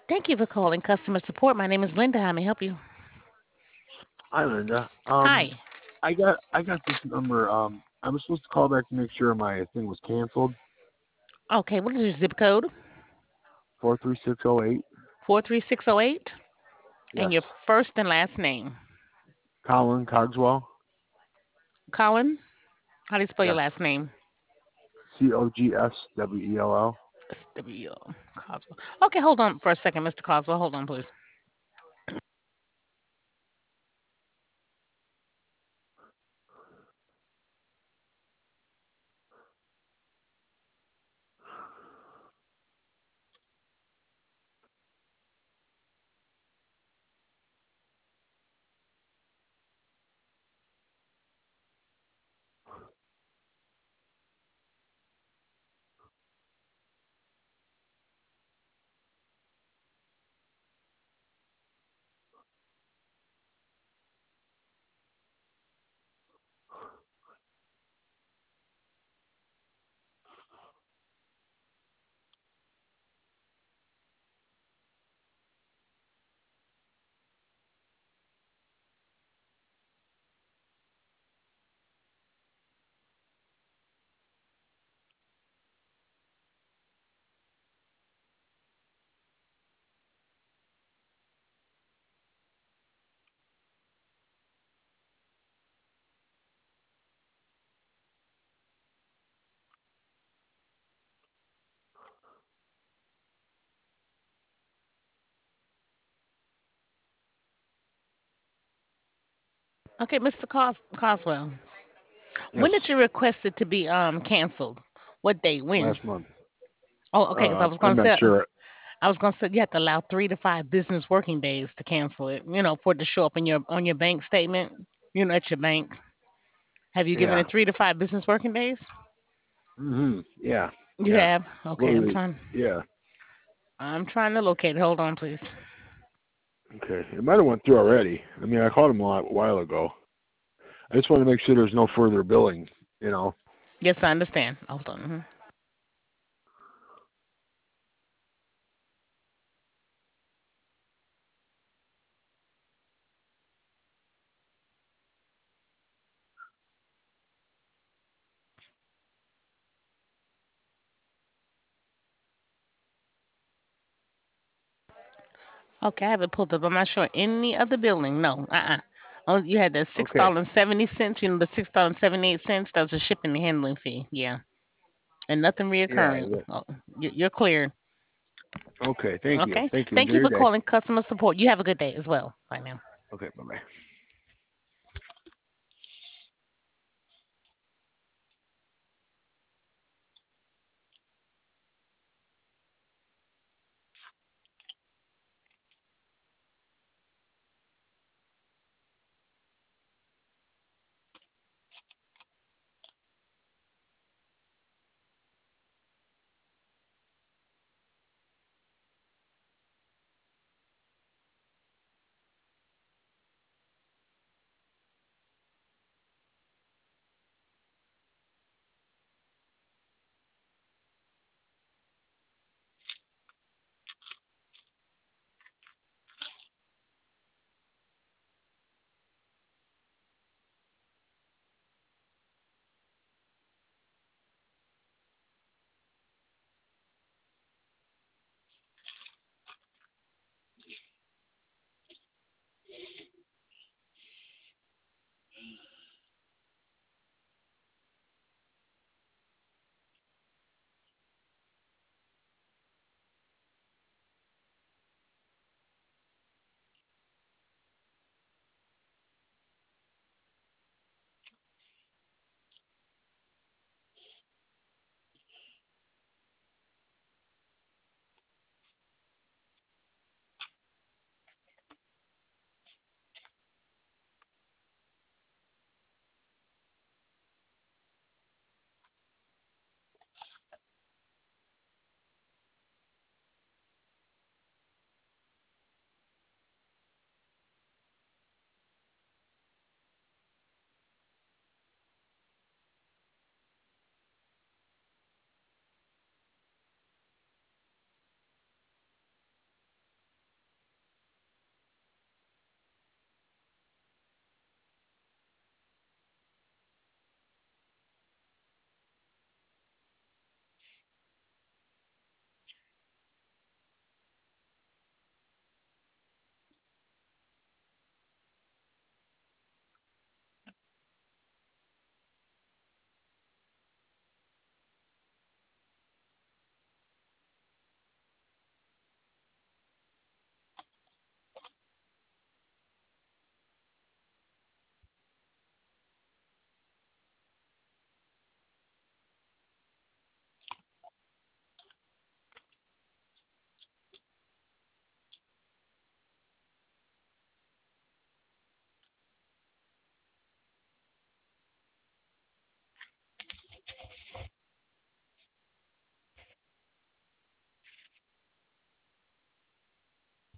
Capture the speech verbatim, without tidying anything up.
Thank you for calling customer support. My name is Linda. How may I help you? Hi, Linda. Um, Hi. I got I got this number. Um, I was supposed to call back to make sure my thing was canceled. Okay, what is your zip code? Four three six zero eight. four three six zero eight. And Yes. your first and last name. Colin Cogswell. Colin? How do you spell your Yes. last name? C O G S W E L L. S W O. Coswell. Okay, hold on for a second, mister Coswell. Hold on, please. Okay, mister Cos- Coswell. Yes. When did you request it to be um canceled? What day? When? Last month. Oh, okay. Because I Uh, was I'm gonna not say sure. I was gonna say you have to allow three to five business working days to cancel it. You know, for it to show up in your on your bank statement. You know, at your bank. Have you given Yeah. it three to five business working days? Mhm. Yeah. You Yeah. have. Okay, I'm Literally. trying. Yeah. I'm trying to locate it. Hold on, please. Okay. It might have went through already. I mean, I called him a lot, while ago. I just want to make sure there's no further billing. You know. Yes, I understand. Hold on. Mhm. Okay, I have it pulled up. I'm not sure any other building. No, uh-uh. Oh, you had the six Okay. dollars and seventy cents. You know, the six dollars and seventy eight cents. That was a shipping and handling fee. Yeah, and nothing Yeah. reoccurring. That, Oh, you- you're clear. okay. Thank you. Okay. Thank you. Thank Enjoy you your for day. calling customer support. You have a good day as well. Bye now. Okay. Bye bye.